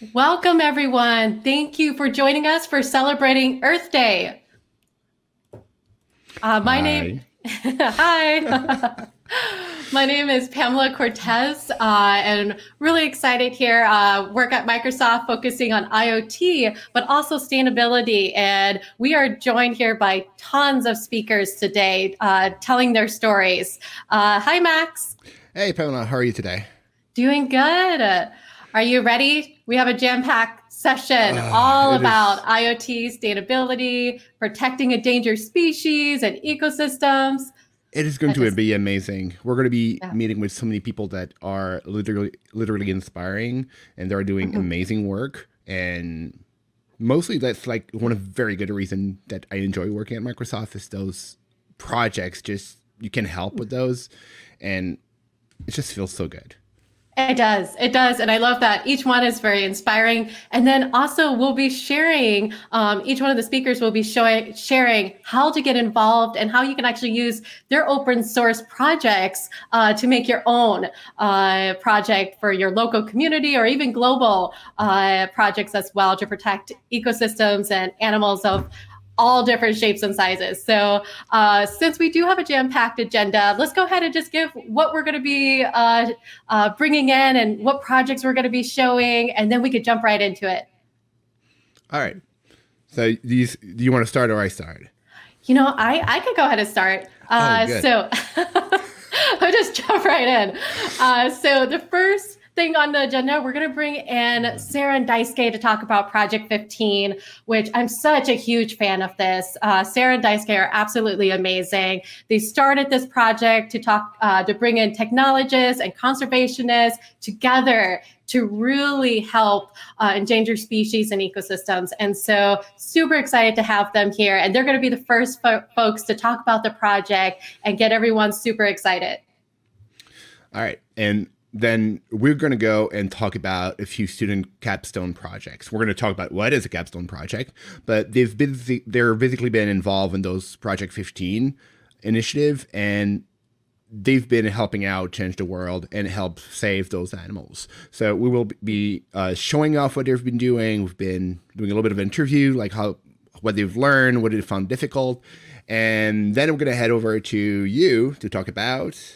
Welcome, everyone. Thank you for joining us for celebrating Earth Day. My name, hi. My name is Pamela Cortez, and really excited here. Work at Microsoft focusing on IoT, but also sustainability. And we are joined here by tons of speakers today telling their stories. Hi, Max. Hey, Pamela, how are you today? Doing good. Are you ready? We have a jam-packed session all about IoT, sustainability, protecting endangered species and ecosystems. It is going to be amazing. We're going to be meeting with so many people that are literally inspiring, and they're doing amazing work. And mostly that's like one of the very good reasons that I enjoy working at Microsoft is those projects. Just you can help with those, and it just feels so good. It does. And I love that each one is very inspiring. And then also we'll be sharing, each one of the speakers will be sharing how to get involved and how you can actually use their open source projects to make your own project for your local community or even global projects as well to protect ecosystems and animals of all different shapes and sizes. So since we do have a jam-packed agenda, let's go ahead and just give what we're going to be bringing in and what projects we're going to be showing, and then we could jump right into it. All right. So do you want to start or I start? You know, I could go ahead and start. So I'll just jump right in. So the first thing on the agenda, we're going to bring in Sarah and Daisuke to talk about Project 15, which I'm such a huge fan of this. Sarah and Daisuke are absolutely amazing. They started this project to bring in technologists and conservationists together to really help endangered species and ecosystems. And so super excited to have them here. And they're going to be the first folks to talk about the project and get everyone super excited. All right. And then we're going to go and talk about a few student capstone projects. We're going to talk about what is a capstone project, but they're basically been involved in those Project 15 initiative, and they've been helping out change the world and help save those animals. So we will be showing off what they've been doing. We've been doing a little bit of interview, like what they've learned, what they found difficult. And then we're going to head over to you to talk about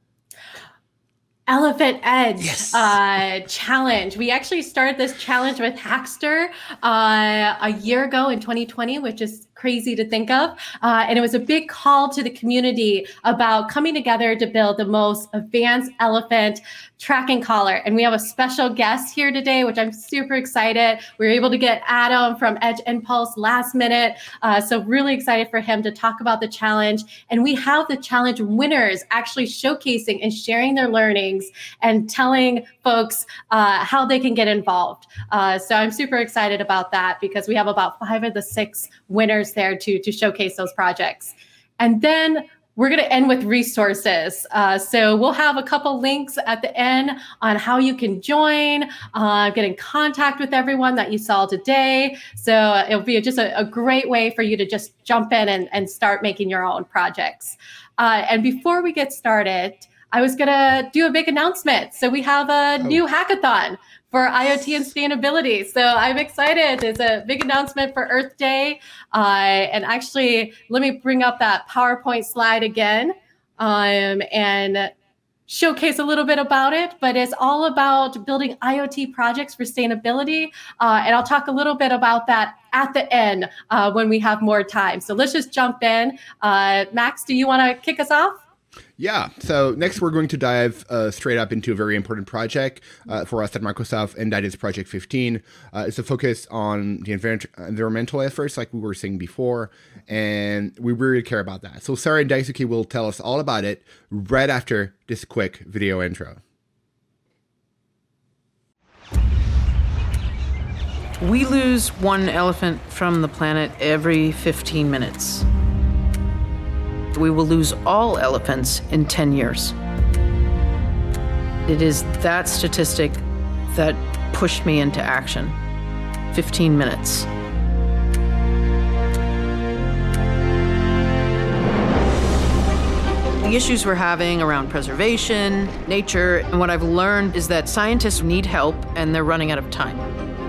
Elephant Edge challenge. We actually started this challenge with Hackster a year ago in 2020, which is crazy to think of. And it was a big call to the community about coming together to build the most advanced elephant tracking collar. And we have a special guest here today, which I'm super excited. We were able to get Adam from Edge Impulse last minute. So really excited for him to talk about the challenge. And we have the challenge winners actually showcasing and sharing their learnings and telling folks how they can get involved. So I'm super excited about that because we have about 5 of the 6 winners there to showcase those projects. And then we're going to end with resources. So we'll have a couple links at the end on how you can join, get in contact with everyone that you saw today. So it'll be just a great way for you to just jump in and start making your own projects. And before we get started, I was going to do a big announcement. So we have a new hackathon for IoT and sustainability. So I'm excited. There's a big announcement for Earth Day. And actually, let me bring up that PowerPoint slide again and showcase a little bit about it. But it's all about building IoT projects for sustainability. And I'll talk a little bit about that at the end when we have more time. So let's just jump in. Max, do you want to kick us off? Yeah. So next we're going to dive straight up into a very important project for us at Microsoft, and that is Project 15. It's a focus on the environmental efforts like we were saying before, and we really care about that. So Sarah and Daisuke will tell us all about it right after this quick video intro. We lose one elephant from the planet every 15 minutes. We will lose all elephants in 10 years. It is that statistic that pushed me into action. 15 minutes. The issues we're having around preservation, nature, and what I've learned is that scientists need help and they're running out of time.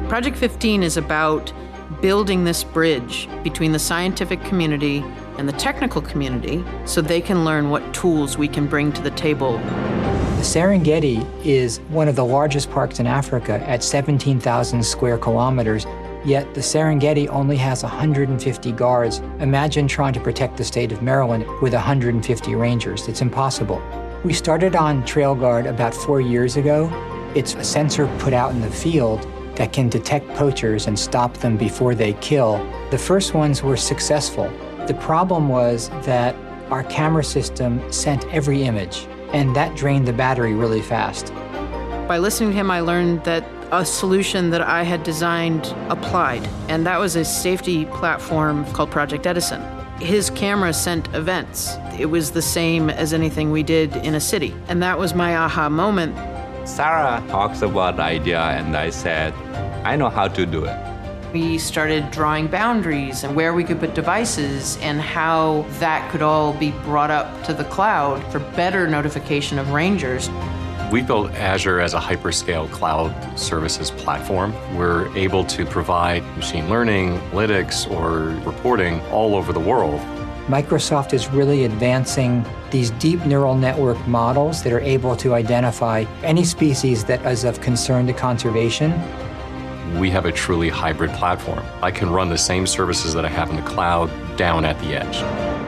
Project 15 is about building this bridge between the scientific community and the technical community so they can learn what tools we can bring to the table. The Serengeti is one of the largest parks in Africa at 17,000 square kilometers, yet the Serengeti only has 150 guards. Imagine trying to protect the state of Maryland with 150 rangers. It's impossible. We started on TrailGuard about 4 years ago. It's a sensor put out in the field that can detect poachers and stop them before they kill. The first ones were successful. The problem was that our camera system sent every image, and that drained the battery really fast. By listening to him, I learned that a solution that I had designed applied, and that was a safety platform called Project Edison. His camera sent events. It was the same as anything we did in a city, and that was my aha moment. Sarah talks about the idea, and I said, I know how to do it. We started drawing boundaries and where we could put devices and how that could all be brought up to the cloud for better notification of rangers. We built Azure as a hyperscale cloud services platform. We're able to provide machine learning, analytics, or reporting all over the world. Microsoft is really advancing these deep neural network models that are able to identify any species that is of concern to conservation. We have a truly hybrid platform. I can run the same services that I have in the cloud down at the edge.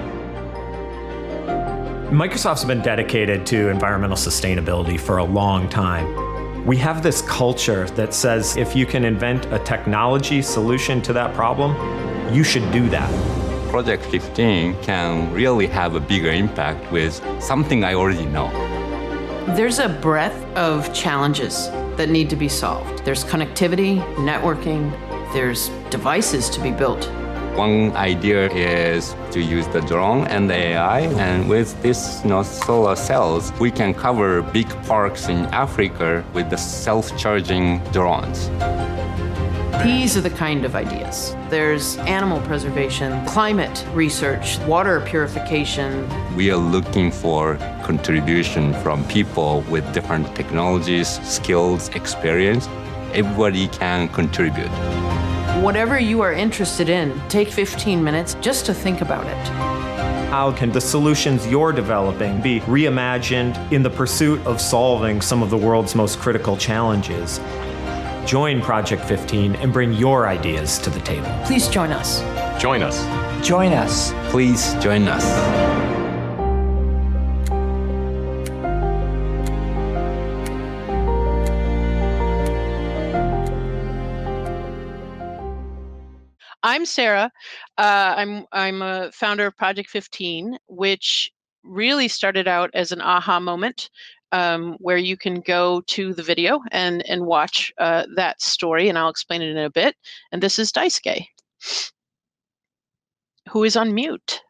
Microsoft's been dedicated to environmental sustainability for a long time. We have this culture that says if you can invent a technology solution to that problem, you should do that. Project 15 can really have a bigger impact with something I already know. There's a breadth of challenges that need to be solved. There's connectivity, networking, there's devices to be built. One idea is to use the drone and the AI, and with this solar cells, we can cover big parks in Africa with the self-charging drones. These are the kind of ideas. There's animal preservation, climate research, water purification. We are looking for contribution from people with different technologies, skills, experience. Everybody can contribute. Whatever you are interested in, take 15 minutes just to think about it. How can the solutions you're developing be reimagined in the pursuit of solving some of the world's most critical challenges? Join Project 15 and bring your ideas to the table. Please join us. Join us. Join us. Please join us. I'm Sarah. I'm a founder of Project 15, which really started out as an aha moment where you can go to the video and watch that story, and I'll explain it in a bit. And this is Daisuke, who is on mute.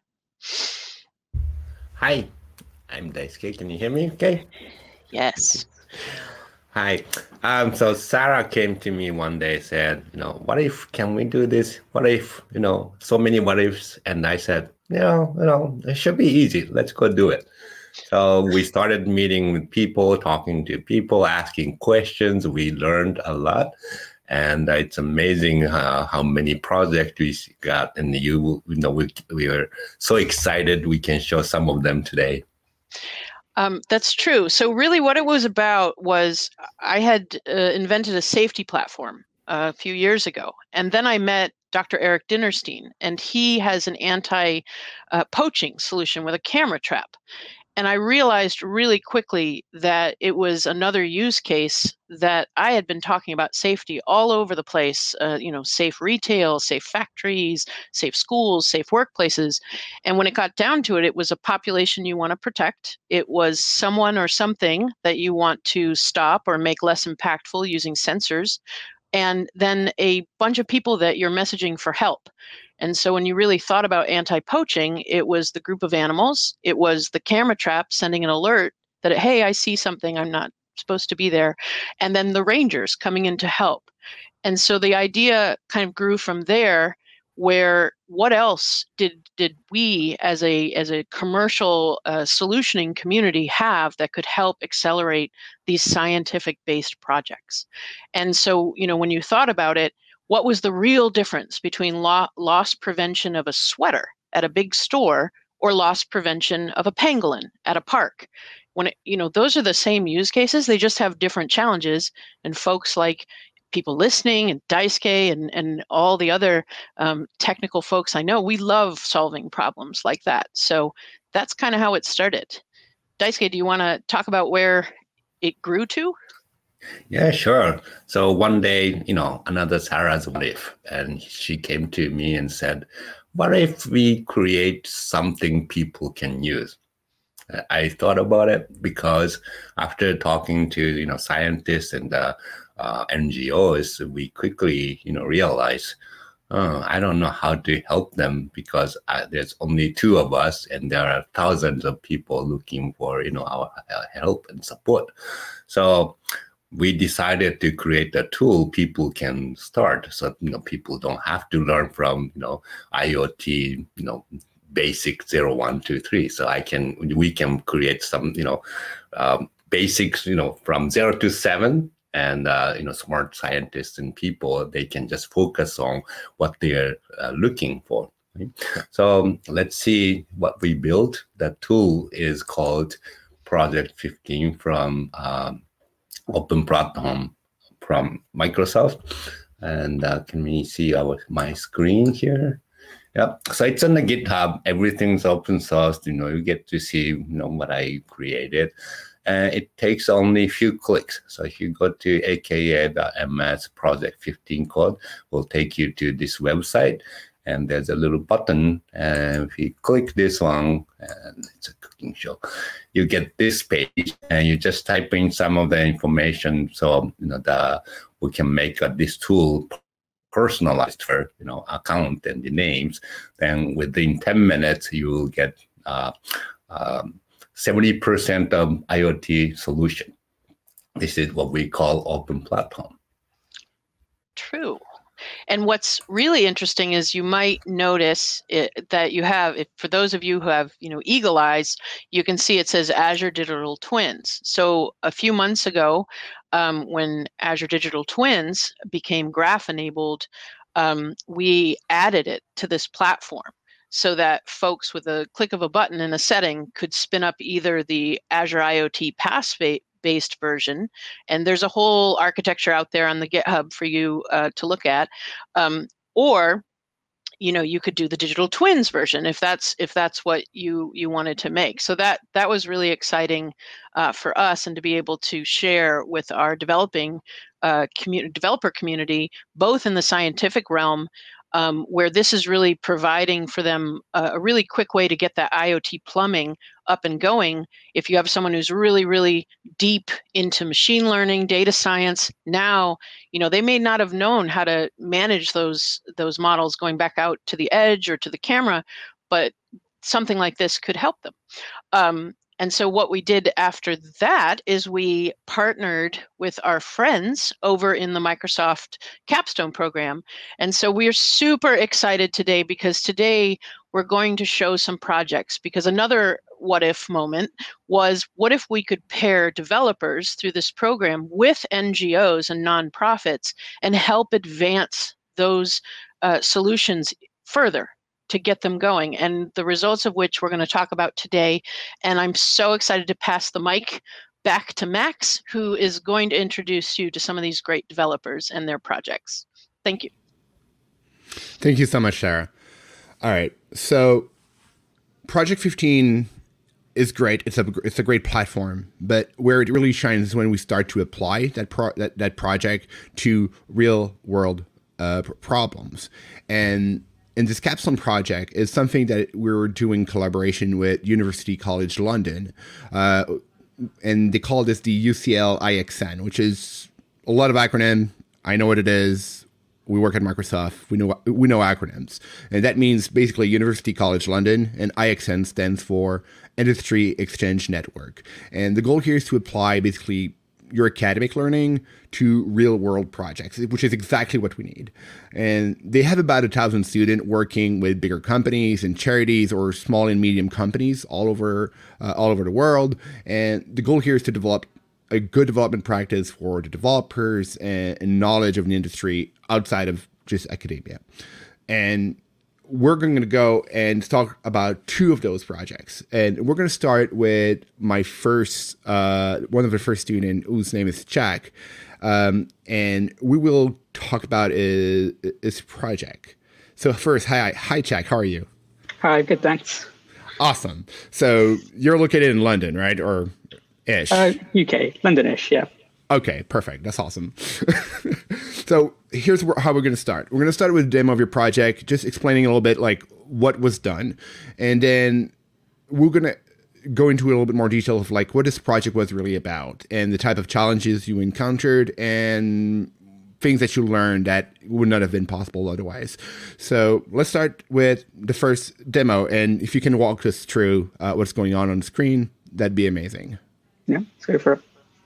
Hi, I'm Daisuke. Can you hear me okay? Yes. Hi. So Sarah came to me one day, said, what if, can we do this? What if, so many what ifs. And I said, it should be easy. Let's go do it. So we started meeting with people, talking to people, asking questions. We learned a lot. And it's amazing how many projects we got. And we are so excited we can show some of them today. That's true. So really what it was about was I had invented a safety platform a few years ago. And then I met Dr. Eric Dinerstein, and he has an anti-poaching solution with a camera trap. And I realized really quickly that it was another use case that I had been talking about safety all over the place, safe retail, safe factories, safe schools, safe workplaces. And when it got down to it, it was a population you want to protect. It was someone or something that you want to stop or make less impactful using sensors. And then a bunch of people that you're messaging for help. And so when you really thought about anti-poaching, it was the group of animals, it was the camera trap sending an alert that, hey, I see something, I'm not supposed to be there, and then the rangers coming in to help. And so the idea kind of grew from there, where what else did we as a commercial solutioning community have that could help accelerate these scientific-based projects? And so, when you thought about it, what was the real difference between loss prevention of a sweater at a big store or loss prevention of a pangolin at a park? When those are the same use cases, they just have different challenges, and folks like people listening and Daisuke and all the other technical folks I know, we love solving problems like that. So that's kind of how it started. Daisuke, do you want to talk about where it grew to? Yeah, sure. So one day, another Sarah's what if, and she came to me and said, what if we create something people can use? I thought about it because after talking to, scientists and NGOs, we quickly, realized, I don't know how to help them because there's only two of us and there are thousands of people looking for, our help and support. So we decided to create a tool people can start so, people don't have to learn from, IoT, basic 0, 1, 2, 3. So we can create some, basics, from 0 to 7. And, smart scientists and people, they can just focus on what they're looking for. Right? So let's see what we built. That tool is called Project 15 from Open Platform from Microsoft. And can we see my screen here? Yeah, so it's on the GitHub. Everything's open source. You get to see what I created. It takes only a few clicks. So if you go to aka.ms project 15 code, will take you to this website. And there's a little button. And if you click this one, and it's a cooking show, you get this page. And you just type in some of the information. So, we can make this tool personalized for, account and the names. Then within 10 minutes, you will get 70% of IoT solution. This is what we call open platform. True. And what's really interesting is you might notice that you have, for those of you who have, eagle eyes, you can see it says Azure Digital Twins. So a few months ago, when Azure Digital Twins became graph enabled, we added it to this platform, so that folks with a click of a button in a setting could spin up either the Azure IoT PaaS-based version, and there's a whole architecture out there on the GitHub for you to look at, or you could do the digital twins version if that's what you wanted to make. So that was really exciting for us, and to be able to share with our developer community, both in the scientific realm, where this is really providing for them a really quick way to get that IoT plumbing up and going. If you have someone who's really, really deep into machine learning, data science, now, they may not have known how to manage those models going back out to the edge or to the camera, but something like this could help them. And so what we did after that is we partnered with our friends over in the Microsoft Capstone program. And so we are super excited today, because today we're going to show some projects. Because another what if moment was, what if we could pair developers through this program with NGOs and nonprofits and help advance those solutions further, to get them going, and the results of which we're going to talk about today. And I'm so excited to pass the mic back to Max, who is going to introduce you to some of these great developers and their projects. Thank you. Thank you so much, Sarah. All right, so Project 15 is great. It's a great platform, but where it really shines is when we start to apply that project to real world problems. And this Capstone project is something that we're doing in collaboration with University College London, and they call this the UCL IXN, which is a lot of acronym. I know what it is. We work at Microsoft. We know acronyms, and that means basically University College London, and IXN stands for Industry Exchange Network. And the goal here is to apply basically your academic learning to real world projects, which is exactly what we need. And they have about 1,000 students working with bigger companies and charities or small and medium companies all over the world. And the goal here is to develop a good development practice for the developers and knowledge of the industry outside of just academia. And we're going to go and talk about 2 of those projects. And we're going to start with my first, one of the first students, whose name is Jack. And we will talk about his project. So first, hi, Jack. How are you? Hi, good, thanks. Awesome. So you're located in London, right? Or ish? UK, London-ish, yeah. Okay, perfect. That's awesome. So here's how we're going to start. We're going to start with a demo of your project, just explaining a little bit like what was done. And then we're going to go into a little bit more detail of like what this project was really about and the type of challenges you encountered and things that you learned that would not have been possible otherwise. So let's start with the first demo. And if you can walk us through what's going on the screen, that'd be amazing. Yeah, let's go for it.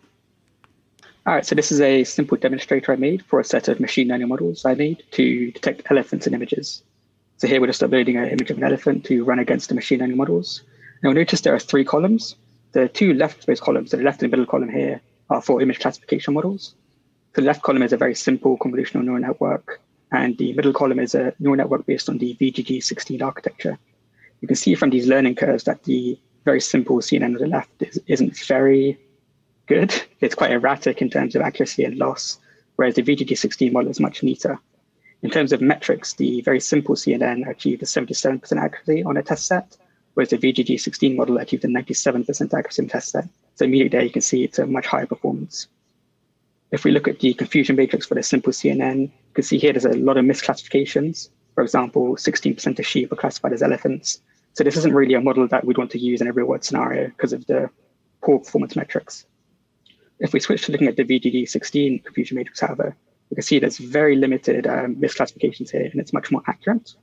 All right, so this is a simple demonstrator I made for a set of machine learning models I made to detect elephants in images. So here we're just uploading an image of an elephant to run against the machine learning models. Now you'll notice there are 3 columns. The 2 leftmost columns, so the left and middle column here, are for image classification models. So the left column is a very simple convolutional neural network, and the middle column is a neural network based on the VGG16 architecture. You can see from these learning curves that the very simple CNN on the left isn't very good. It's quite erratic in terms of accuracy and loss, whereas the VGG16 model is much neater. In terms of metrics, the very simple CNN achieved a 77% accuracy on a test set, whereas the VGG16 model achieved a 97% accuracy on a test set. So immediately there you can see it's a much higher performance. If we look at the confusion matrix for the simple CNN, you can see here there's a lot of misclassifications. For example, 16% of sheep are classified as elephants. So this isn't really a model that we'd want to use in a real world scenario because of the poor performance metrics. If we switch to looking at the VGG16 confusion matrix, however, you can see there's very limited misclassifications here, and it's much more accurate.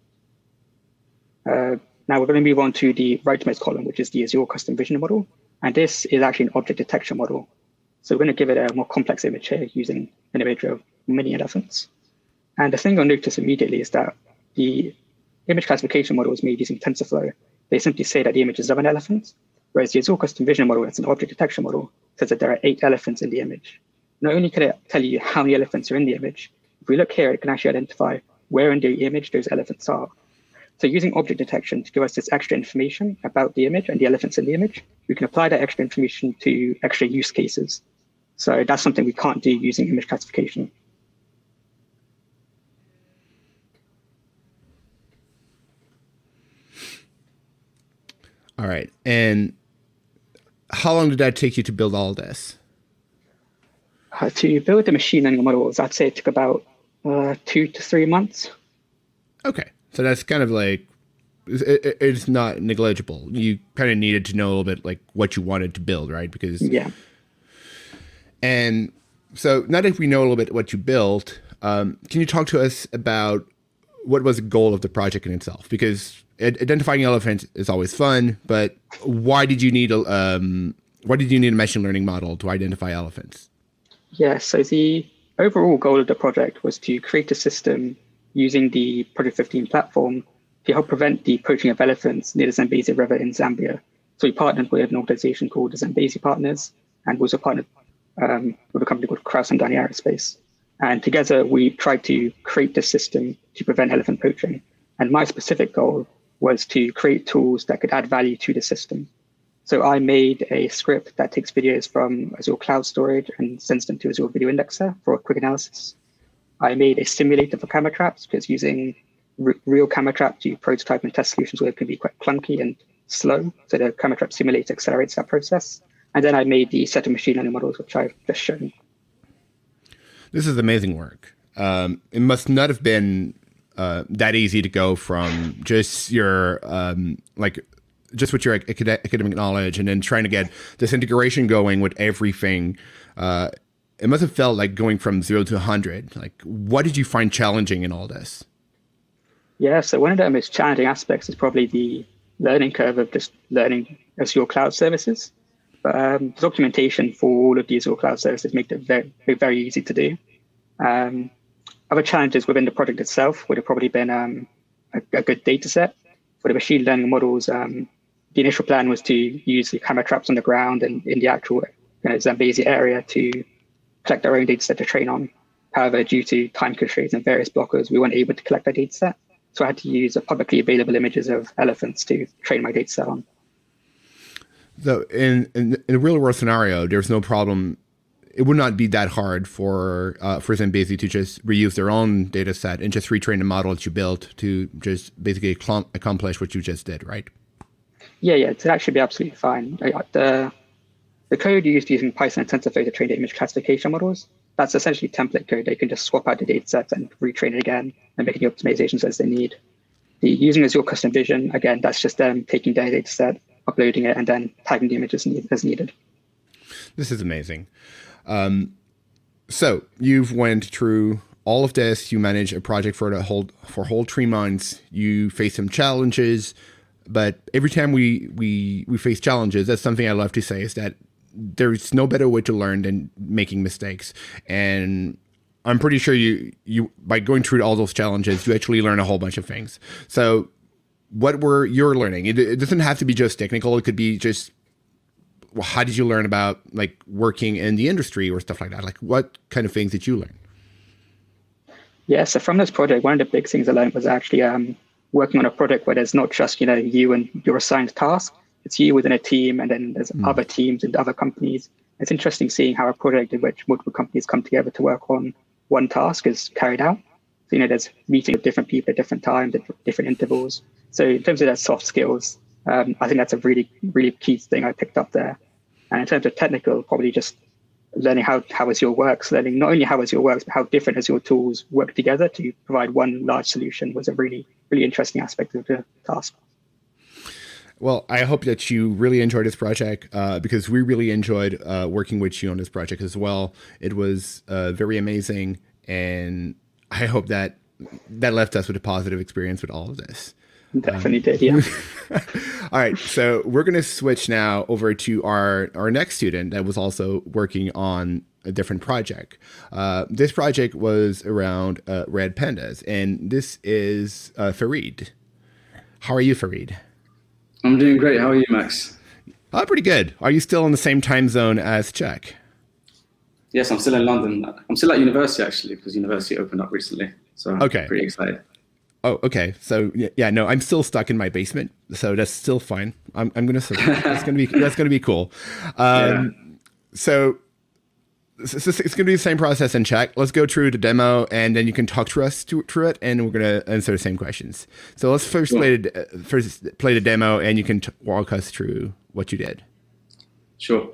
Now we're going to move on to the rightmost column, which is the Azure custom vision model. And this is actually an object detection model. So we're going to give it a more complex image here using an image of mini elephants. And the thing you'll notice immediately is that the image classification model is made using TensorFlow. They simply say that the image is of an elephant, whereas the Azure custom vision model, it's an object detection model, says that there are 8 elephants in the image. Not only can it tell you how many elephants are in the image, if we look here, it can actually identify where in the image those elephants are. So using object detection to give us this extra information about the image and the elephants in the image, we can apply that extra information to extra use cases. So that's something we can't do using image classification. All right. And how long did that take you to build all this? To build the machine learning models, I'd say it took about 2 to 3 months. Okay. So that's kind of like, it's not negligible. You kind of needed to know a little bit like what you wanted to build, right? Because yeah. And so now that we know a little bit what you built, can you talk to us about what was the goal of the project in itself? Because identifying elephants is always fun, but why did you need a machine learning model to identify elephants? Yeah, so the overall goal of the project was to create a system using the Project 15 platform to help prevent the poaching of elephants near the Zambezi River in Zambia. So we partnered with an organization called the Zambezi Partners, and we also partnered with a company called Kraus and Dani Aerospace. And together we tried to create this system to prevent elephant poaching. And my specific goal was to create tools that could add value to the system. So I made a script that takes videos from Azure Cloud Storage and sends them to Azure Video Indexer for a quick analysis. I made a simulator for camera traps because using real camera trap to prototype and test solutions with can be quite clunky and slow. So the camera trap simulator accelerates that process. And then I made the set of machine learning models, which I've just shown. This is amazing work. It must not have been that easy to go from just your just with your academic knowledge and then trying to get this integration going with everything. It must have felt like going from 0 to 100. Like, what did you find challenging in all this? Yeah, so one of the most challenging aspects is probably the learning curve of just learning Azure Cloud Services. But documentation for all of the Azure cloud services make it very, very easy to do. Other challenges within the project itself would have probably been a good data set. For the machine learning models, the initial plan was to use the camera traps on the ground and in the actual Zambezi area to collect our own data set to train on. However, due to time constraints and various blockers, we weren't able to collect that data set. So I had to use publicly available images of elephants to train my data set on. So in a real world scenario, there's no problem. It would not be that hard for Zambezi to just reuse their own data set and just retrain the model that you built to just basically accomplish what you just did, right? Yeah, it'd actually be absolutely fine. The code used using Python and TensorFlow to train the image classification models, that's essentially template code. They can just swap out the data sets and retrain it again and make any optimizations as they need. Using Azure Custom Vision, again, that's just them taking their data set, uploading it, and then tagging the images as needed. This is amazing. So you've went through all of this. You managed a project for a whole 3 months. You faced some challenges, but every time we face challenges, that's something I love to say is that there's no better way to learn than making mistakes. And I'm pretty sure you by going through all those challenges, you actually learn a whole bunch of things. So what were your learning? It doesn't have to be just technical. It could be just, well, how did you learn about like working in the industry or stuff like that? Like what kind of things did you learn? Yeah, so from this project, one of the big things I learned was actually working on a project where there's not just, you and your assigned task. It's you within a team, and then there's other teams and other companies. It's interesting seeing how a project in which multiple companies come together to work on one task is carried out. So, there's meeting with different people at different times, at different intervals. So in terms of their soft skills, I think that's a really, really key thing I picked up there. And in terms of technical, probably just learning how Azure works, learning not only how Azure works, but how different Azure tools work together to provide one large solution was a really, really interesting aspect of the task. Well, I hope that you really enjoyed this project because we really enjoyed working with you on this project as well. It was very amazing, and I hope that left us with a positive experience with all of this. Definitely did, yeah. All right, so we're going to switch now over to our next student that was also working on a different project. This project was around red pandas, and this is Farid. How are you, Farid? I'm doing great. How are you, Max? Pretty good. Are you still in the same time zone as Czech? Yes, I'm still in London. I'm still at university, actually, because university opened up recently. So I'm pretty excited. Oh, okay. So yeah, no, I'm still stuck in my basement, so that's still fine. I'm gonna survive. That's gonna be cool. So it's gonna be the same process in Czech. Let's go through the demo, and then you can talk to us through it, and we're gonna answer the same questions. So let's first play the demo, and you can walk us through what you did. Sure.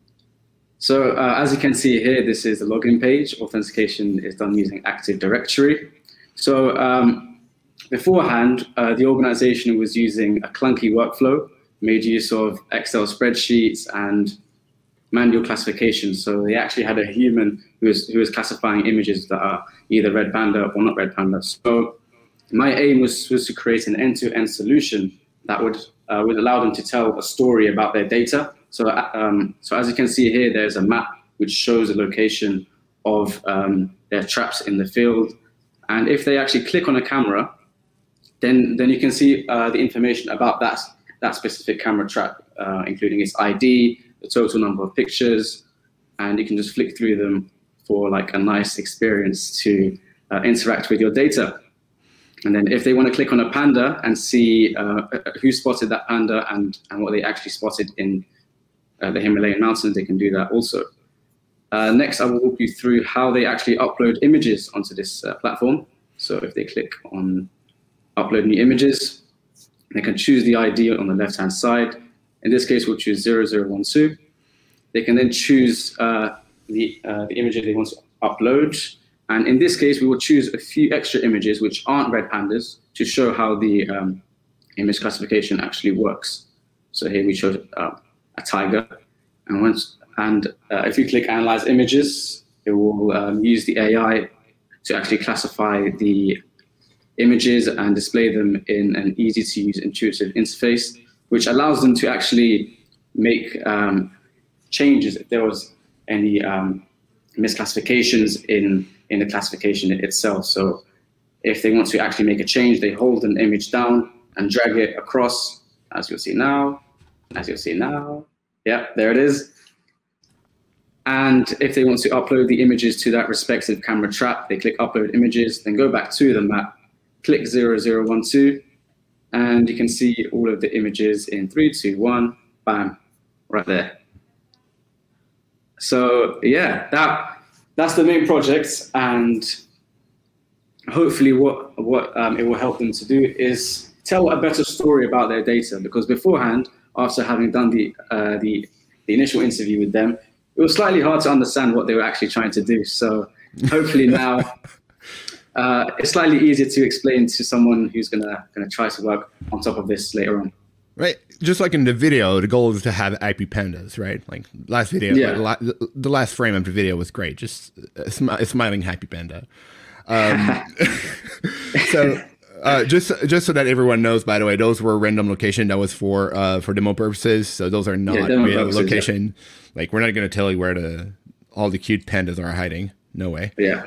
So as you can see here, this is the login page. Authentication is done using Active Directory. So beforehand, the organization was using a clunky workflow, made use of Excel spreadsheets and manual classification. So they actually had a human who was classifying images that are either red panda or not red panda. So my aim was to create an end-to-end solution that would allow them to tell a story about their data. So as you can see here, there's a map which shows the location of their traps in the field. And if they actually click on a camera, then you can see the information about that specific camera trap, including its ID, the total number of pictures, and you can just flick through them for like a nice experience to interact with your data. And then if they want to click on a panda and see who spotted that panda and what they actually spotted in the Himalayan mountains, they can do that also. Next, I will walk you through how they actually upload images onto this platform. So if they click on upload new images, they can choose the ID on the left-hand side. In this case, we'll choose 0012. They can then choose the images they want to upload. And in this case, we will choose a few extra images which aren't red pandas to show how the image classification actually works. So here we chose a tiger. And if you click Analyze Images, it will use the AI to actually classify the images and display them in an easy-to-use, intuitive interface, which allows them to actually make changes, if there was any misclassifications in the classification itself. So if they want to actually make a change, they hold an image down and drag it across, as you'll see now, Yeah, there it is. And if they want to upload the images to that respective camera trap, they click upload images, then go back to the map, click 0012, and you can see all of the images in 3, 2, 1, bam, right there. So yeah, that's the main project, and hopefully what it will help them to do is tell a better story about their data, because beforehand, after having done the initial interview with them, it was slightly hard to understand what they were actually trying to do. So hopefully now it's slightly easier to explain to someone who's gonna try to work on top of this later on. Right, just like in the video, the goal is to have happy pandas, right? Like last video, the last frame of the video was great, just a smiling happy panda. So just so that everyone knows, by the way, those were random location. That was for demo purposes. So those are not real location. Yeah. Like we're not going to tell you where all the cute pandas are hiding. No way. Yeah.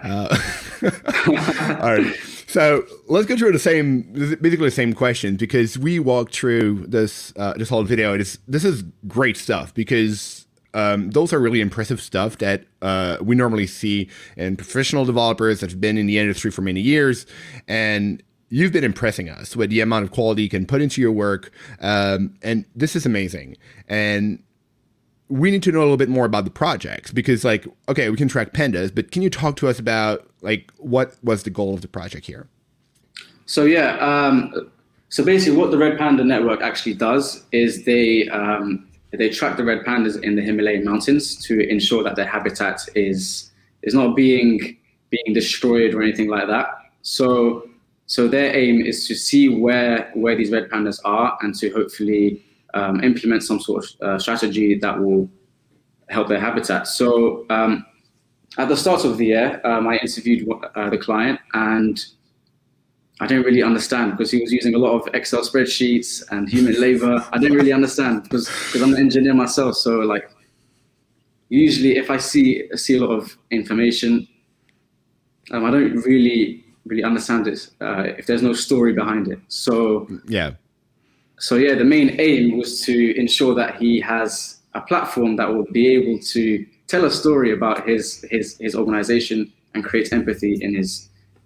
All right. So let's go through basically the same questions, because we walked through this whole video. This is great stuff, because those are really impressive stuff that we normally see in professional developers that have been in the industry for many years. And you've been impressing us with the amount of quality you can put into your work. And this is amazing. And we need to know a little bit more about the projects, because like, okay, we can track pandas, but can you talk to us about like what was the goal of the project here? So yeah, so basically what the Red Panda Network actually does is they track the red pandas in the Himalayan mountains to ensure that their habitat is not being destroyed or anything like that. So their aim is to see where these red pandas are, and to hopefully implement some sort of strategy that will help their habitat. So at the start of the year, I interviewed the client, and I didn't really understand, because he was using a lot of Excel spreadsheets and human labor. I didn't really understand because I'm an engineer myself. So like, usually if I see a lot of information, I don't really understand it if there's no story behind it. So yeah, the main aim was to ensure that he has a platform that will be able to tell a story about his organization and create empathy in his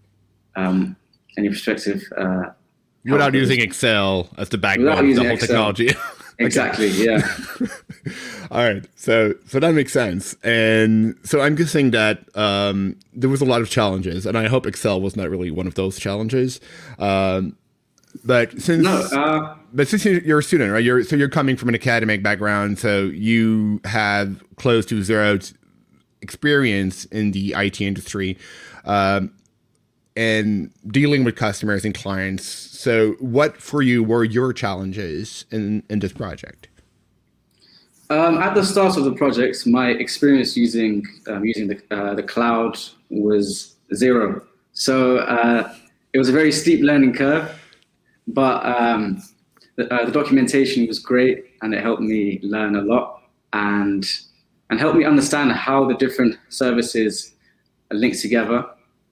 any perspective. Without using Excel as the backbone of the whole technology. Exactly, yeah. All right, so that makes sense. And so I'm guessing that there was a lot of challenges, and I hope Excel was not really one of those challenges. But since you're a student, right? You're coming from an academic background, so you have close to zero experience in the IT industry, and dealing with customers and clients. So, what for you were your challenges in this project? At the start of the project, my experience using the cloud was zero. So it was a very steep learning curve. But the documentation was great, and it helped me learn a lot and helped me understand how the different services are linked together.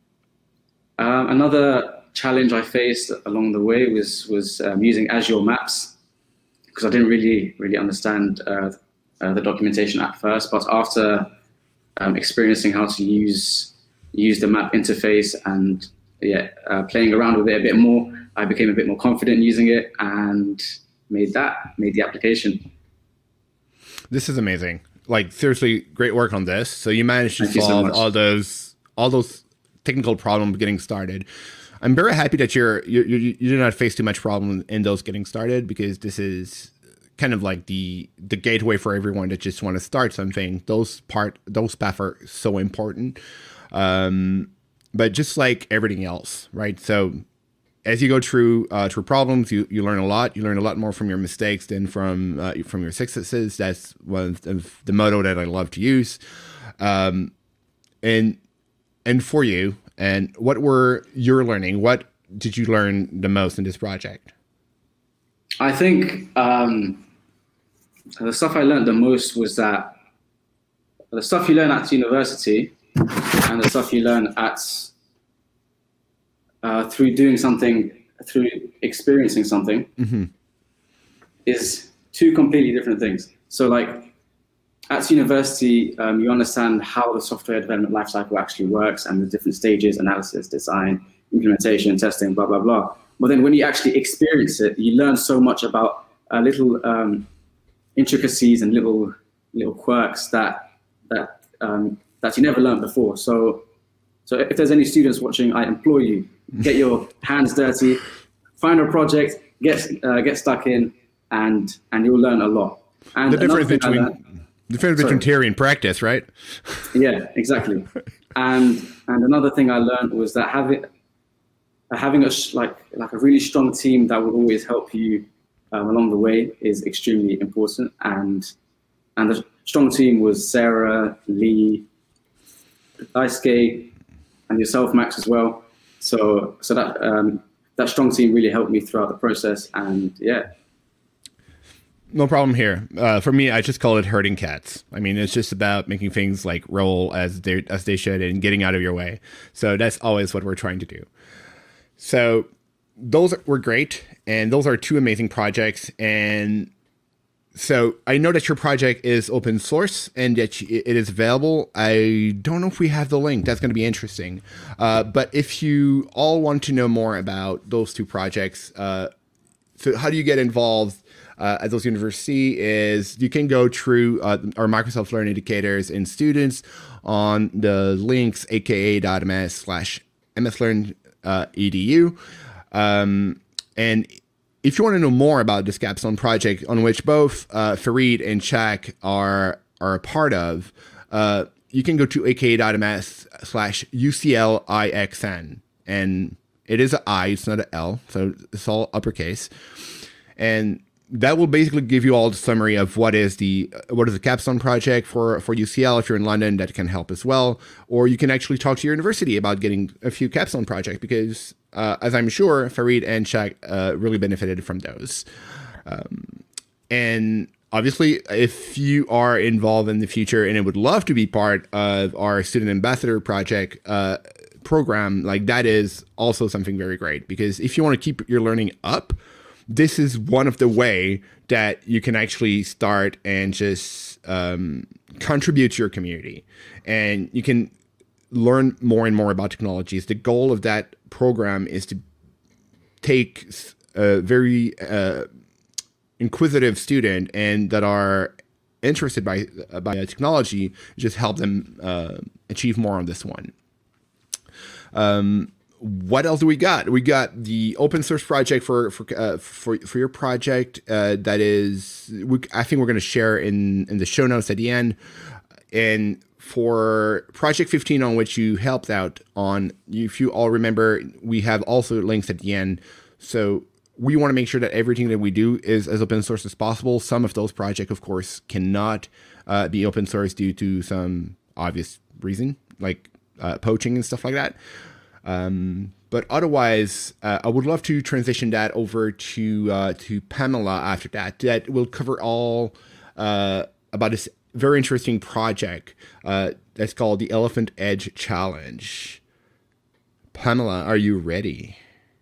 Another challenge I faced along the way was using Azure Maps, because I didn't really understand the documentation at first. But after experiencing how to use the map interface and playing around with it a bit more, I became a bit more confident using it and made the application. This is amazing. Like, seriously, great work on this. So you managed to solve all those technical problems getting started. I'm very happy that you did not face too much problem in those getting started, because this is kind of like the gateway for everyone that just want to start something. Those paths are so important. But just like everything else, right? So as you go through problems, you learn a lot. You learn a lot more from your mistakes than from your successes. That's one of the motto that I love to use. And for you, and what were your learning? What did you learn the most in this project? I think the stuff I learned the most was that the stuff you learn at university and the stuff you learn at through doing something, through experiencing something, is two completely different things. So like at university, you understand how the software development lifecycle actually works and the different stages: analysis, design, implementation, testing, blah, blah, blah. But then when you actually experience it, you learn so much about little intricacies and little quirks that you never learned before. So if there's any students watching, I implore you, get your hands dirty, find a project, get stuck in, and you'll learn a lot. And the difference between theory and practice, right? Yeah, exactly. And another thing I learned was that having a really strong team that will always help you along the way is extremely important. And the strong team was Sarah, Lee, Daisuke, and yourself, Max, as well. So that strong team really helped me throughout the process. And yeah. No problem here. For me, I just call it herding cats. I mean, it's just about making things like roll as they should and getting out of your way. So that's always what we're trying to do. So those were great, and those are two amazing projects. And so I know that your project is open source and that it is available. I don't know if we have the link. That's going to be interesting. But if you all want to know more about those two projects, so how do you get involved at those universities? Is you can go through our Microsoft Learn Indicators and students on the links aka.ms/mslearn.edu. And if you want to know more about this capstone project, on which both Farid and Chak are a part of, you can go to aka.ms/UCLIXN. And it is an I, it's not an L, so it's all uppercase. And that will basically give you all the summary of what is the capstone project for UCL. If you're in London, that can help as well. Or you can actually talk to your university about getting a few capstone projects, because as I'm sure Farid and Chak really benefited from those. And obviously, if you are involved in the future and would love to be part of our student ambassador project program, like that is also something very great, because if you want to keep your learning up, this is one of the way that you can actually start and just contribute to your community, and you can learn more and more about technologies. The goal of that program is to take a very inquisitive student and that are interested by technology, just help them achieve more on this one. What else do we got? We got the open source project for your project. That is, I think we're going to share in the show notes at the end. And for project 15, on which you helped out on, if you all remember, we have also links at the end. So we want to make sure that everything that we do is as open source as possible. Some of those projects, of course, cannot be open source due to some obvious reason, like poaching and stuff like that. But otherwise, I would love to transition that over to Pamela after that. That will cover all about this very interesting project that's called the Elephant Edge Challenge. Pamela, are you ready?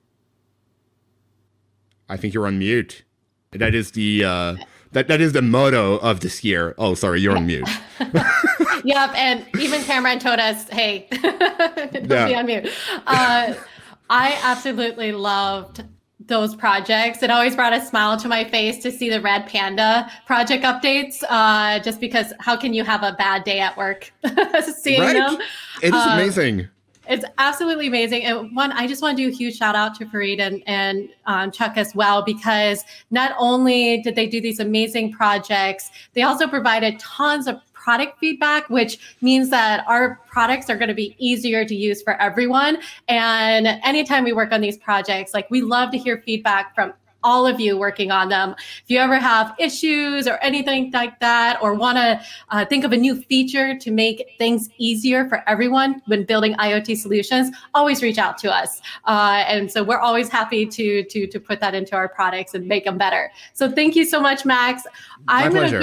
I think you're on mute. That is the that is the motto of this year. Oh, sorry, you're on mute. Yep, and even Cameron told us, hey, don't be on mute. I absolutely loved those projects. It always brought a smile to my face to see the Red Panda project updates, just because how can you have a bad day at work seeing them? It is amazing. It's absolutely amazing. And one, I just want to do a huge shout out to Farid and Chuck as well, because not only did they do these amazing projects, they also provided tons of product feedback, which means that our products are going to be easier to use for everyone. And anytime we work on these projects, like we love to hear feedback from all of you working on them. If you ever have issues or anything like that, or want to think of a new feature to make things easier for everyone when building IoT solutions, always reach out to us. And so we're always happy to put that into our products and make them better. So thank you so much, Max. My pleasure.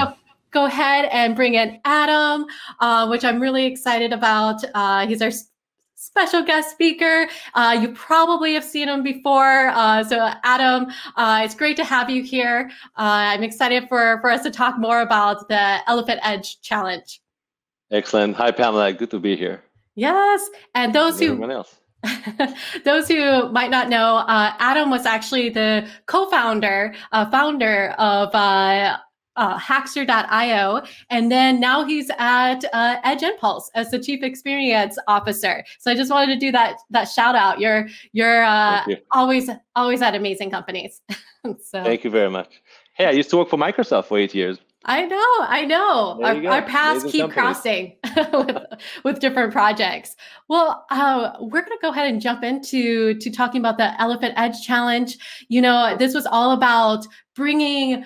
go ahead and bring in Adam, which I'm really excited about. He's our special guest speaker. You probably have seen him before. So Adam, it's great to have you here. I'm excited for us to talk more about the Elephant Edge Challenge. Excellent. Hi, Pamela. Good to be here. Yes. And those who everyone else. Those who might not know, Adam was actually the co-founder, founder of Hackster.io, and then now he's at Edge Impulse as the Chief Experience Officer. So I just wanted to do that shout out. You're always at amazing companies. So thank you very much. Hey, I used to work for Microsoft for 8 years. I know. Our paths keep crossing with different projects. Well, we're going to go ahead and jump into talking about the Elephant Edge Challenge. You know, this was all about bringing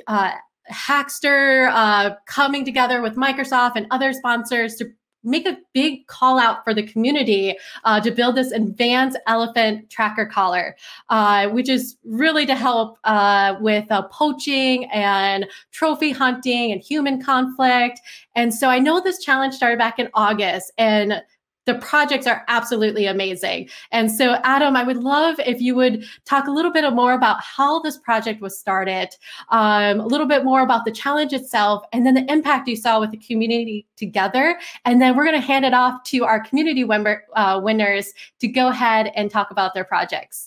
Hackster coming together with Microsoft and other sponsors to make a big call out for the community to build this advanced elephant tracker collar, which is really to help with poaching and trophy hunting and human conflict. And so I know this challenge started back in August, and the projects are absolutely amazing. And so, Adam, I would love if you would talk a little bit more about how this project was started, a little bit more about the challenge itself, and then the impact you saw with the community together. And then we're going to hand it off to our community winners to go ahead and talk about their projects.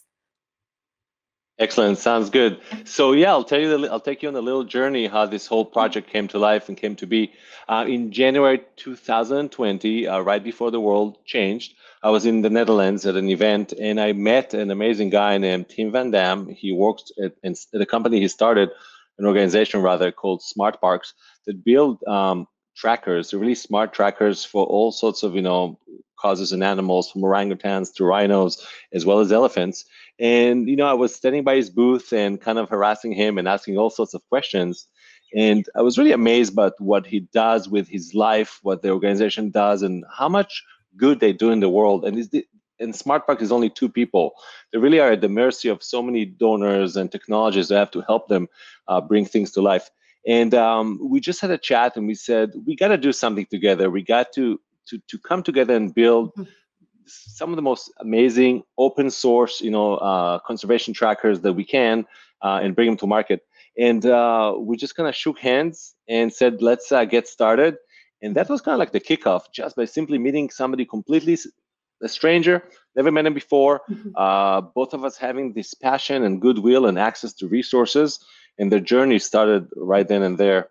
Excellent. Sounds good. So yeah, I'll take you on a little journey how this whole project came to life and came to be. In January 2020, right before the world changed, I was in the Netherlands at an event, and I met an amazing guy named Tim Van Dam. He worked at a company he started, an organization rather, called Smart Parks, that build trackers, really smart trackers for all sorts of causes and animals, from orangutans to rhinos, as well as elephants. And I was standing by his booth and kind of harassing him and asking all sorts of questions. And I was really amazed by what he does with his life, what the organization does, and how much good they do in the world. And Smart Park is only 2 people. They really are at the mercy of so many donors and technologies that have to help them bring things to life. And we just had a chat, and we said, we got to do something together. We got to come together and build some of the most amazing open source, conservation trackers that we can, and bring them to market. And we just kind of shook hands and said, let's get started. And that was kind of like the kickoff, just by simply meeting somebody completely a stranger, never met him before. Both of us having this passion and goodwill and access to resources, and the journey started right then and there.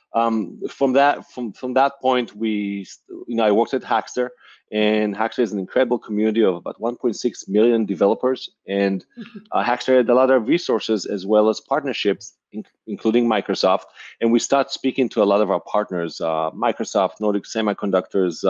From that point, I worked at Hackster, and Hackster is an incredible community of about 1.6 million developers, and Hackster had a lot of resources as well as partnerships, including Microsoft. And we start speaking to a lot of our partners, Microsoft, Nordic Semiconductors,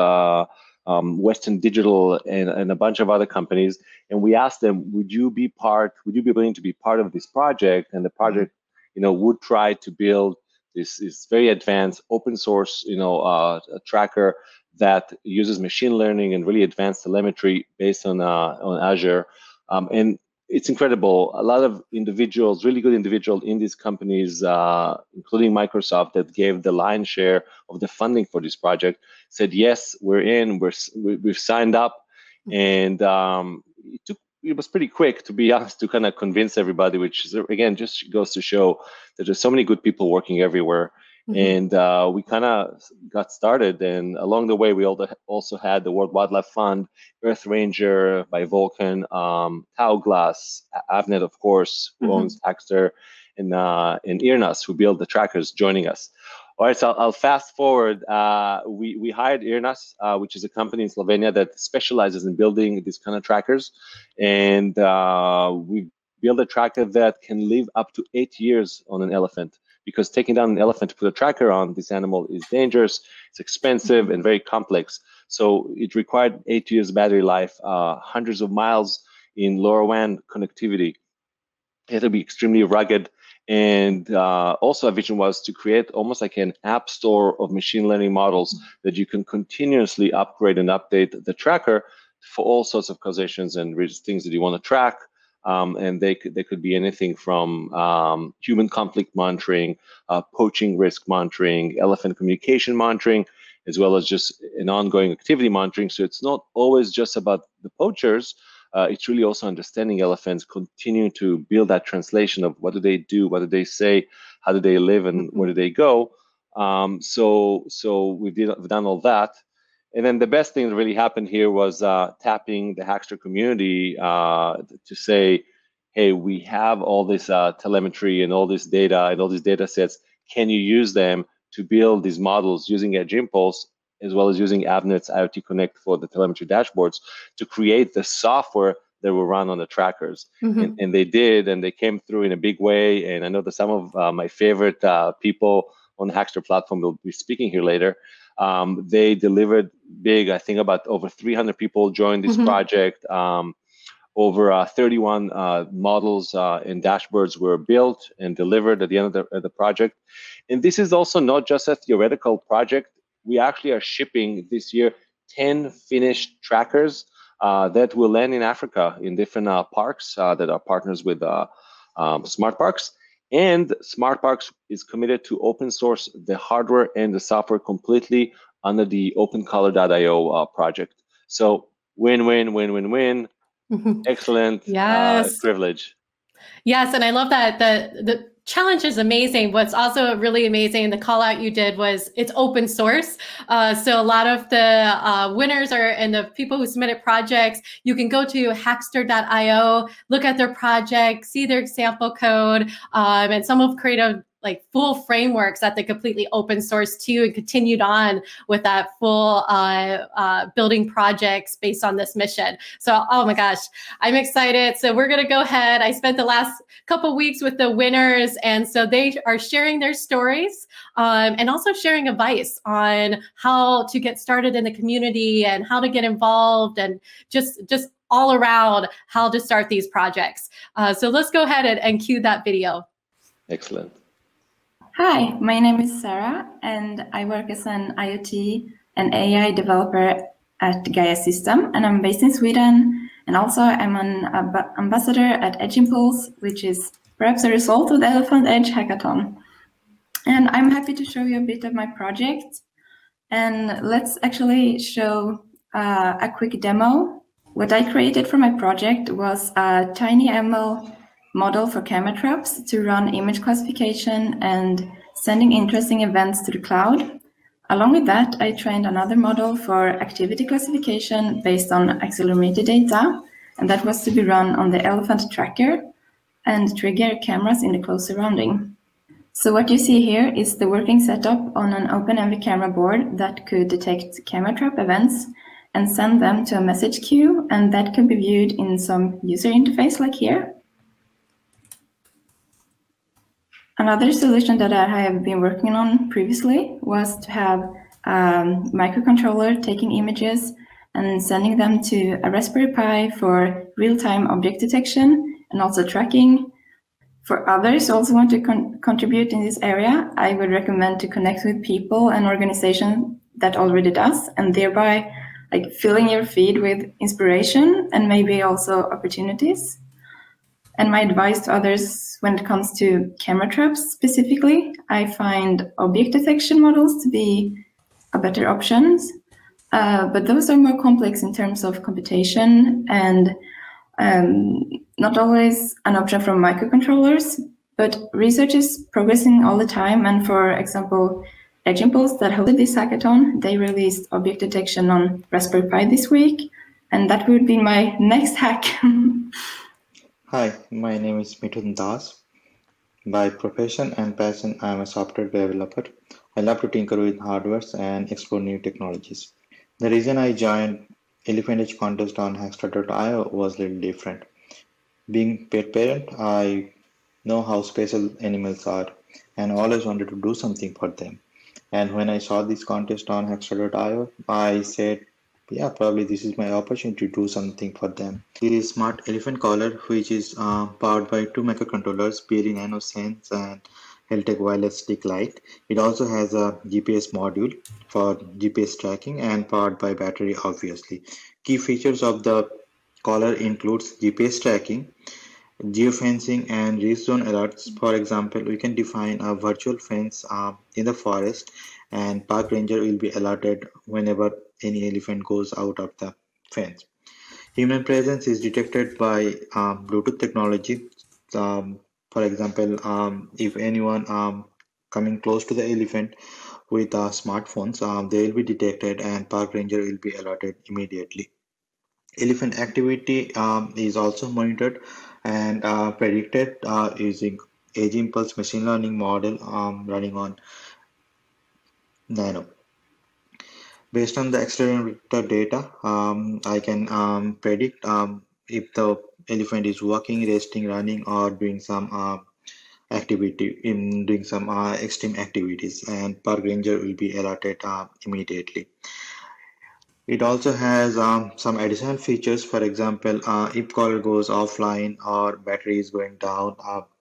Western Digital, and a bunch of other companies. And we asked them, would you be willing to be part of this project? And the project, would try to build this very advanced open source, a tracker that uses machine learning and really advanced telemetry based on Azure. And it's incredible. A lot of individuals, really good individuals in these companies, including Microsoft, that gave the lion's share of the funding for this project, said, yes, we're in, we've signed up. And it was pretty quick, to be honest, to kind of convince everybody, which is, again, just goes to show that there's so many good people working everywhere. And we kind of got started. And along the way, we also had the World Wildlife Fund, Earth Ranger by Vulcan, Tauglass, Avnet, of course, who owns Hackster, and IRNAS, who build the trackers, joining us. All right, so I'll fast forward. We hired IRNAS, which is a company in Slovenia that specializes in building these kind of trackers. And we built a tracker that can live up to 8 years on an elephant, because taking down an elephant to put a tracker on this animal is dangerous, it's expensive, and very complex. So it required 8 years battery life, hundreds of miles in LoRaWAN connectivity. It had to be extremely rugged. And also our vision was to create almost like an app store of machine learning models that you can continuously upgrade and update the tracker for all sorts of causations and things that you want to track, And they could be anything from human conflict monitoring, poaching risk monitoring, elephant communication monitoring, as well as just an ongoing activity monitoring. So it's not always just about the poachers. It's really also understanding elephants, continue to build that translation of what do they do, what do they say, how do they live, and where do they go. So we've done all that. And then the best thing that really happened here was tapping the Hackster community to say, hey, we have all this telemetry and all this data and all these data sets. Can you use them to build these models using Edge Impulse, as well as using Avnet's IoT Connect for the telemetry dashboards to create the software that will run on the trackers? And they did, and they came through in a big way. And I know that some of my favorite people on the Hackster platform will be speaking here later. They delivered big. I think about over 300 people joined this project. Over 31 models and dashboards were built and delivered at the end of the project. And this is also not just a theoretical project. We actually are shipping this year 10 finished trackers that will land in Africa in different parks that are partners with Smart Parks. And Smart Parks is committed to open source the hardware and the software completely under the OpenColor.io project. So win, win, win, win, win. Excellent. Privilege. Yes, and I love that the challenge is amazing. What's also really amazing, the call out you did was it's open source. So a lot of the winners and the people who submitted projects, you can go to hackster.io, look at their project, see their example code, and some have created like full frameworks that they completely open source too, and continued on with that full building projects based on this mission. So, oh my gosh, I'm excited. So we're going to go ahead. I spent the last couple weeks with the winners, and so they are sharing their stories and also sharing advice on how to get started in the community and how to get involved and just all around how to start these projects. So let's go ahead and cue that video. Excellent. Hi, my name is Sarah, and I work as an IoT and AI developer at Gaia System, and I'm based in Sweden. And also I'm an ambassador at Edge Impulse, which is perhaps a result of the Elephant Edge Hackathon. And I'm happy to show you a bit of my project. And let's actually show a quick demo. What I created for my project was a TinyML model for camera traps to run image classification and sending interesting events to the cloud. Along with that, I trained another model for activity classification based on accelerometer data, and that was to be run on the elephant tracker and trigger cameras in the close surrounding. So what you see here is the working setup on an OpenMV camera board that could detect camera trap events and send them to a message queue, and that can be viewed in some user interface like here. Another solution that I have been working on previously was to have a microcontroller taking images and sending them to a Raspberry Pi for real-time object detection and also tracking. For others who also want to contribute in this area, I would recommend to connect with people and organizations that already does, and thereby like filling your feed with inspiration and maybe also opportunities. And my advice to others when it comes to camera traps specifically, I find object detection models to be a better option. But those are more complex in terms of computation and not always an option from microcontrollers. But research is progressing all the time. And for example, Edge Impulse that hosted this hackathon, they released object detection on Raspberry Pi this week. And that would be my next hack. Hi, my name is Mithun Das. By profession and passion, I am a software developer. I love to tinker with hardwares and explore new technologies. The reason I joined Elephant Edge contest on Hackster.io was a little different. Being pet parent, I know how special animals are and always wanted to do something for them. And when I saw this contest on Hackster.io, I said, yeah, probably this is my opportunity to do something for them. This is Smart Elephant Collar, which is powered by 2 microcontrollers, PLE NanoSense and Heltec Wireless Stick Lite. It also has a GPS module for GPS tracking and powered by battery, obviously. Key features of the collar includes GPS tracking, geofencing and risk zone alerts. For example, we can define a virtual fence in the forest, and park ranger will be alerted whenever any elephant goes out of the fence. Human presence is detected by Bluetooth technology. For example, if anyone coming close to the elephant with smartphones, they will be detected and park ranger will be alerted immediately. Elephant activity is also monitored and predicted using Edge Impulse machine learning model running on Nano. Based on the accelerometer data, I can predict if the elephant is walking, resting, running, or doing some doing some extreme activities, and park ranger will be alerted immediately. It also has some additional features. For example, if collar goes offline or battery is going down.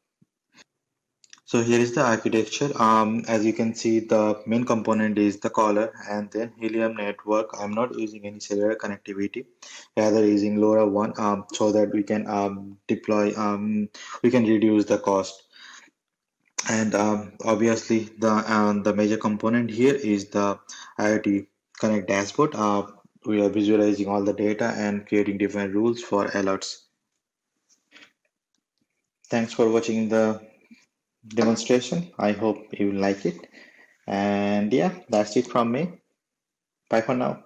So here is the architecture. As you can see, the main component is the collar and then Helium network. I'm not using any cellular connectivity, rather using LoRaWAN so that we can deploy, we can reduce the cost. And obviously, the major component here is the IoT Connect dashboard. We are visualizing all the data and creating different rules for alerts. Thanks for watching the demonstration. I hope you like it. And yeah, that's it from me. Bye for now.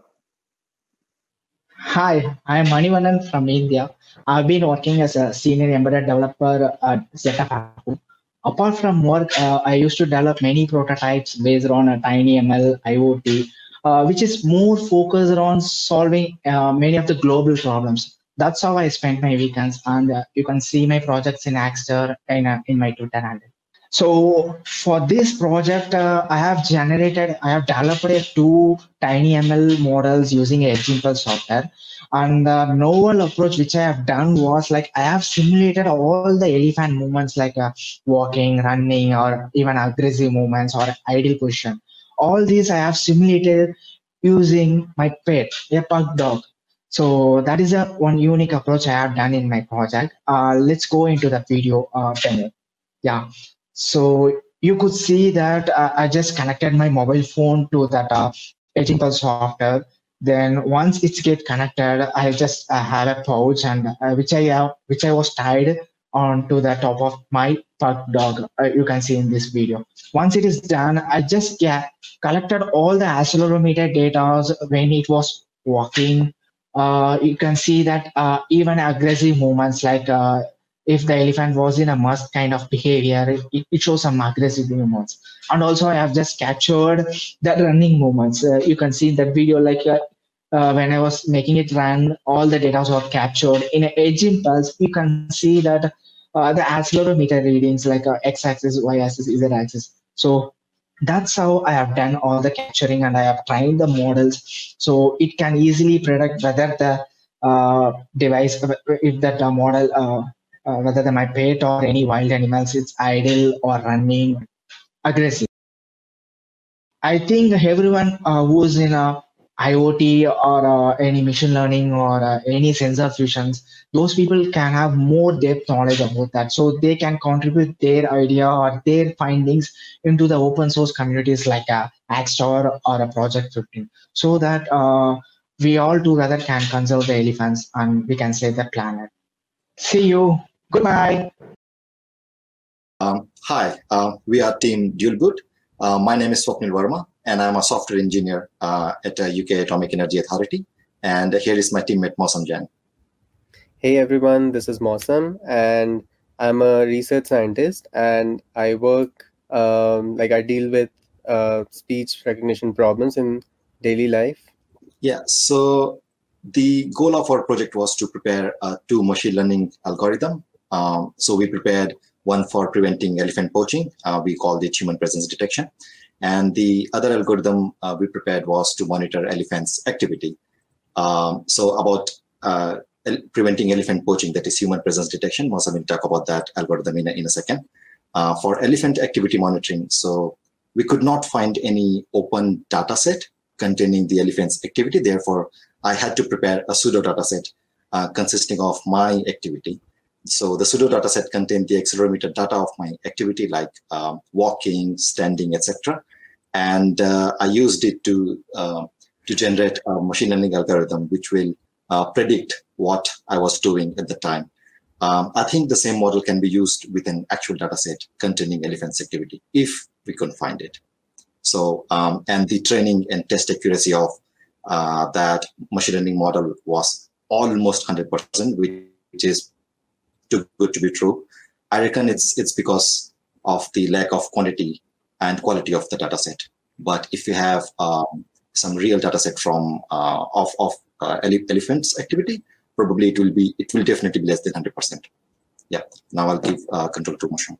Hi, I'm Manivannan from India. I've been working as a senior embedded developer at ZF. Apart from work, I used to develop many prototypes based on a TinyML IoT, which is more focused on solving many of the global problems. That's how I spent my weekends, and you can see my projects in Axter in my Twitter handle. So for this project, I have developed 2 TinyML models using Edge Impulse software. And the novel approach which I have done was like I have simulated all the elephant movements like walking, running, or even aggressive movements or idle position. All these I have simulated using my pet, a pug dog. So that is one unique approach I have done in my project. Let's go into the video demo. Yeah. So you could see that I just connected my mobile phone to that Edge Impulse software. Then once it's get connected, I just have a pouch and which I was tied onto the top of my pug dog. You can see in this video. Once it is done, I just collected all the accelerometer data when it was walking. You can see that even aggressive movements like if the elephant was in a musk kind of behavior, it shows some aggressive movements. And also I have just captured the running movements. You can see in that video, like when I was making it run, all the data were captured. In an Edge Impulse, you can see that the accelerometer readings like x-axis, y-axis, z-axis. So that's how I have done all the capturing, and I have trained the models. So it can easily predict whether the device, if that model, whether my pet or any wild animals, it's idle or running, aggressive. I think everyone who's in a IoT or any machine learning or any sensor fusions, those people can have more depth knowledge about that. So they can contribute their idea or their findings into the open source communities like Axter or a Project 15, so that we all together can conserve the elephants and we can save the planet. See you. Goodbye. Hi, we are Team DualBoot. My name is Swapnil Verma, and I'm a software engineer at UK Atomic Energy Authority. And here is my teammate, Mausam Jain. Hey everyone, this is Mausam, and I'm a research scientist, and I work, I deal with speech recognition problems in daily life. Yeah, so the goal of our project was to prepare 2 machine learning algorithms. So we prepared one for preventing elephant poaching. We called it human presence detection. And the other algorithm we prepared was to monitor elephants' activity. So about preventing elephant poaching, that is human presence detection. Mausam will talk about that algorithm in a second. For elephant activity monitoring, so we could not find any open data set containing the elephant's activity. Therefore, I had to prepare a pseudo data set consisting of my activity. So the pseudo dataset contained the accelerometer data of my activity, like walking, standing, etc. And I used it to generate a machine learning algorithm which will predict what I was doing at the time. I think the same model can be used with an actual dataset containing elephant's activity if we can find it. So, and the training and test accuracy of that machine learning model was almost 100%, which is too good to be true. I reckon it's because of the lack of quantity and quality of the dataset. But if you have some real dataset from elephant's activity, probably it will definitely be less than 100%. Yeah. Now I'll give control to Moshe.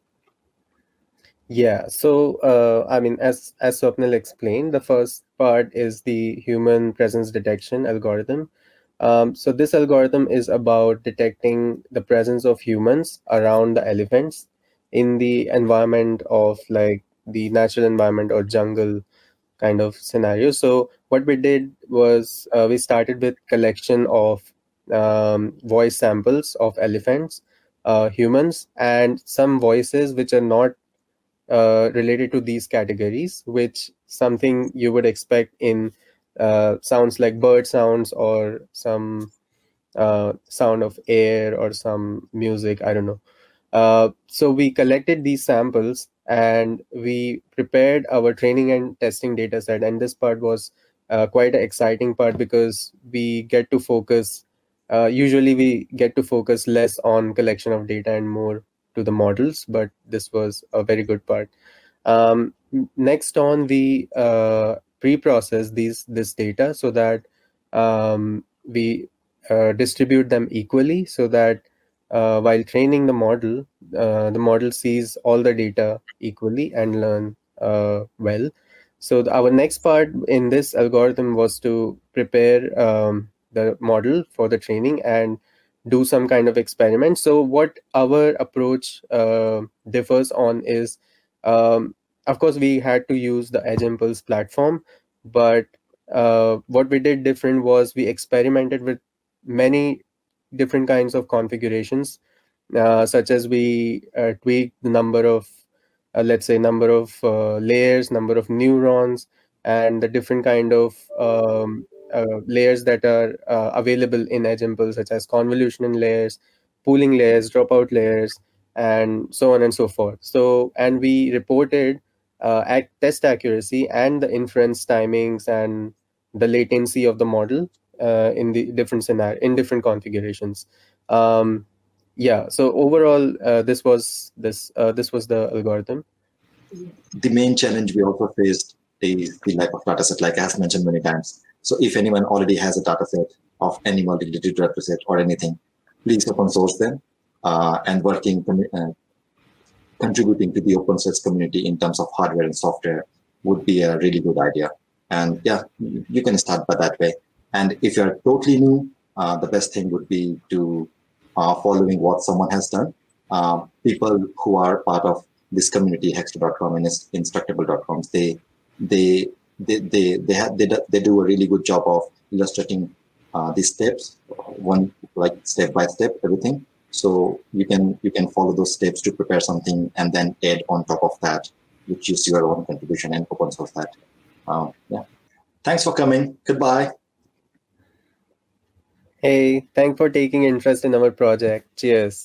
Yeah. So I mean, as Swapnil explained, the first part is the human presence detection algorithm. So this algorithm is about detecting the presence of humans around the elephants in the environment of like the natural environment or jungle kind of scenario. So what we did was we started with collection of voice samples of elephants, humans, and some voices which are not related to these categories, which something you would expect in sounds like bird sounds or some sound of air or some music, I don't know. So we collected these samples and we prepared our training and testing data set. And this part was quite an exciting part because we get to focus, usually we get to focus less on collection of data and more to the models, but this was a very good part. Next on, we pre-process this data so that we distribute them equally so that while training the model sees all the data equally and learn well. So our next part in this algorithm was to prepare the model for the training and do some kind of experiment. So what our approach differs on is, of course, we had to use the Edge Impulse platform, but what we did different was we experimented with many different kinds of configurations, such as we tweaked the number of, let's say, number of layers, number of neurons, and the different kind of layers that are available in Edge Impulse, such as convolutional layers, pooling layers, dropout layers, and so on and so forth. So, and we reported test accuracy and the inference timings and the latency of the model in the different different configurations. Yeah. So overall, this was the algorithm. The main challenge we also faced is the lack of dataset, like I have mentioned many times. So if anyone already has a dataset of any multi-digit dataset or anything, please open source them and contributing to the open source community in terms of hardware and software would be a really good idea. And yeah, you can start by that way. And if you're totally new, the best thing would be to following what someone has done. People who are part of this community, Hexter.com and Instructable.com, they do a really good job of illustrating these steps, one like step by step, everything. So you can follow those steps to prepare something and then add on top of that, which is your own contribution and open source that. Yeah. Thanks for coming. Goodbye. Hey, thanks for taking interest in our project. Cheers.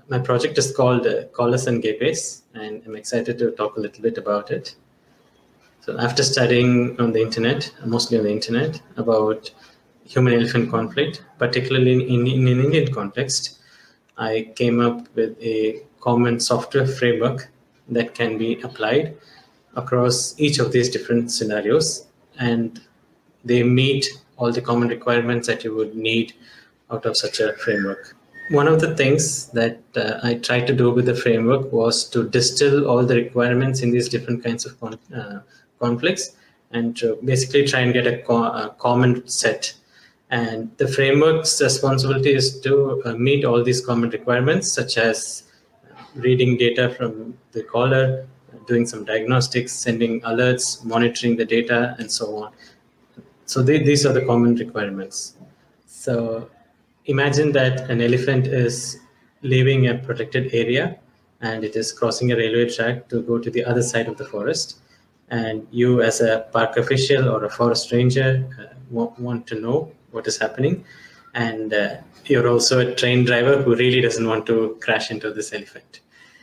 My project is called Callers and Gateways, and I'm excited to talk a little bit about it. So after studying on the internet, mostly on the internet, about human-elephant conflict, particularly in an Indian context, I came up with a common software framework that can be applied across each of these different scenarios, and they meet all the common requirements that you would need out of such a framework. One of the things that I tried to do with the framework was to distill all the requirements in these different kinds of conflicts and to basically try and get a common set. And the framework's responsibility is to meet all these common requirements, such as reading data from the caller, doing some diagnostics, sending alerts, monitoring the data, and so on. So these are the common requirements. So imagine that an elephant is leaving a protected area and it is crossing a railway track to go to the other side of the forest. And you as a park official or a forest ranger want to know what is happening. And you're also a train driver who really doesn't want to crash into this elephant.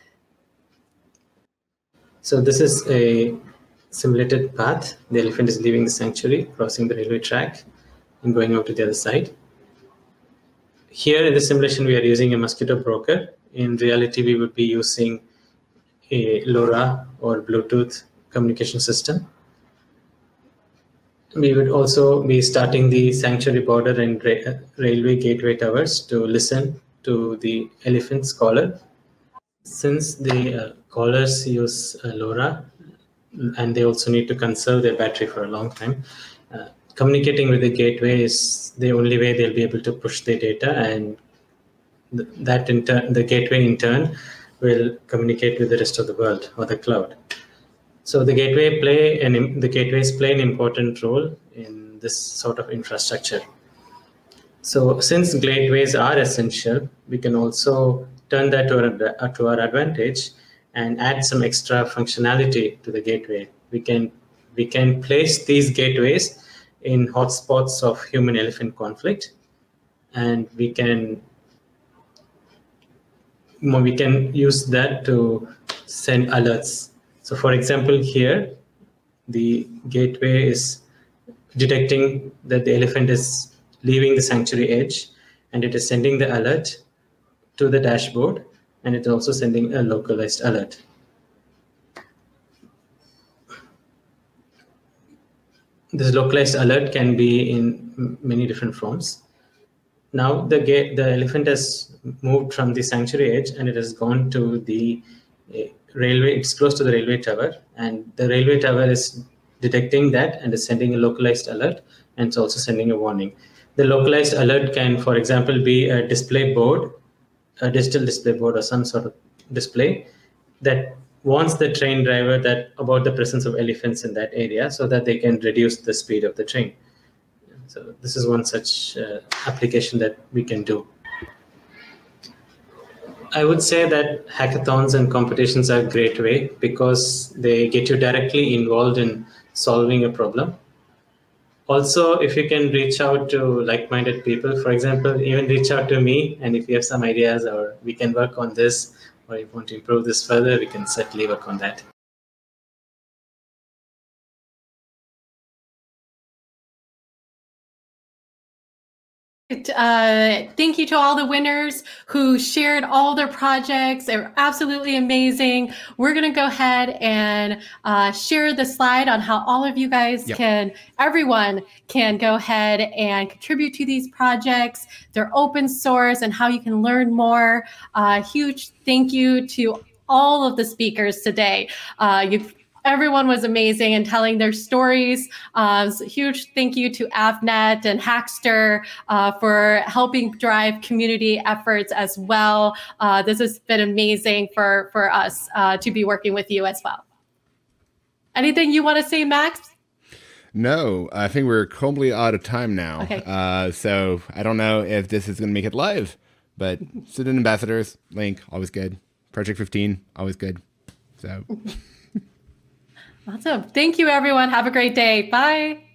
So this is a simulated path. The elephant is leaving the sanctuary, crossing the railway track, and going out to the other side. Here in the simulation, we are using a mosquito broker. In reality, we would be using a LoRa or Bluetooth communication system. We would also be starting the sanctuary border and railway gateway towers to listen to the elephant's caller. Since the callers use LoRa, and they also need to conserve their battery for a long time, communicating with the gateway is the only way they'll be able to push their data, and that in turn, the gateway in turn will communicate with the rest of the world or the cloud. So the gateways play an important role in this sort of infrastructure. So since gateways are essential, we can also turn that to our advantage and add some extra functionality to the gateway. We can place these gateways in hotspots of human-elephant conflict, and we can use that to send alerts. So for example, here, the gateway is detecting that the elephant is leaving the sanctuary edge, and it is sending the alert to the dashboard, and it's also sending a localized alert. This localized alert can be in many different forms. Now the elephant has moved from the sanctuary edge and it has gone to the railway. It's close to the railway tower, and the railway tower is detecting that and is sending a localized alert, and it's also sending a warning. The localized alert can, for example, be a display board, a digital display board or some sort of display that warns the train driver about the presence of elephants in that area so that they can reduce the speed of the train. So this is one such application that we can do. I would say that hackathons and competitions are a great way because they get you directly involved in solving a problem. Also, if you can reach out to like-minded people, for example, even reach out to me, and if you have some ideas or we can work on this, or if you want to improve this further, we can certainly work on that. Thank you to all the winners who shared all their projects. They were absolutely amazing. We're going to go ahead and share the slide on how all of you guys everyone can go ahead and contribute to these projects. They're open source and how you can learn more. Huge thank you to all of the speakers today. Everyone was amazing in telling their stories. Huge thank you to Avnet and Hackster for helping drive community efforts as well. This has been amazing for us to be working with you as well. Anything you want to say, Max? No, I think we're completely out of time now. Okay. So I don't know if this is going to make it live, but student ambassadors, link, always good. Project 15, always good. So... Awesome. Thank you, everyone. Have a great day. Bye.